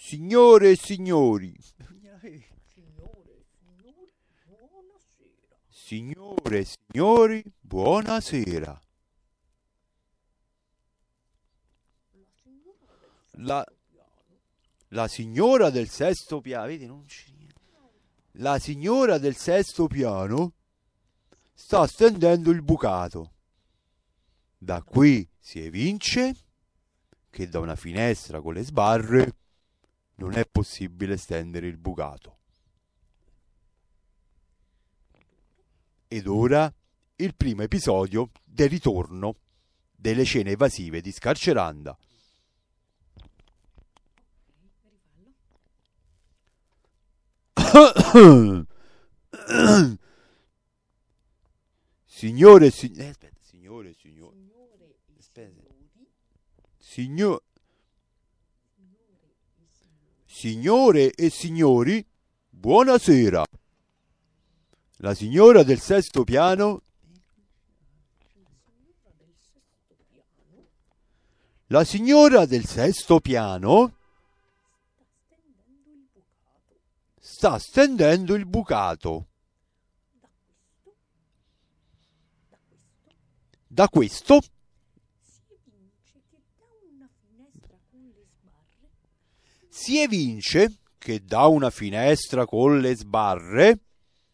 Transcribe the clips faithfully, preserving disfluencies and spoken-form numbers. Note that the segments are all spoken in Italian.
Signore e signori, Signore, signori, buonasera. signore e signori, buonasera. La La, la signora del sesto piano. signora del sesto piano, vedi, non c'è niente. La signora del sesto piano sta stendendo il bucato. Da qui si evince che da una finestra con le sbarre non è possibile stendere il bucato. Ed ora il primo episodio del ritorno delle scene evasive di Scarceranda. Signore e signori, eh, aspetta, signore e signori, Signore e Aspetta. signori. Signo- Signore signore e signori. e signori, buonasera. La signora del sesto piano, La signora del sesto piano la signora del sesto piano sta stendendo il bucato. sta stendendo il bucato. Da questo, da questo Si evince che da una finestra con le sbarre si evince che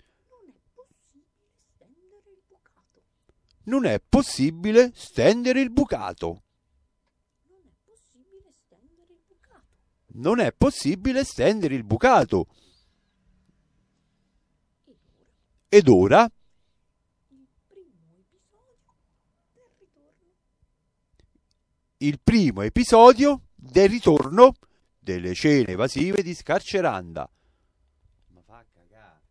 da una finestra con le sbarre non è possibile stendere il bucato. non è possibile stendere il bucato. Non è possibile stendere il bucato. Non è possibile stendere il bucato. Ed ora Il primo episodio del ritorno. il primo episodio del ritorno delle scene evasive di Scarceranda.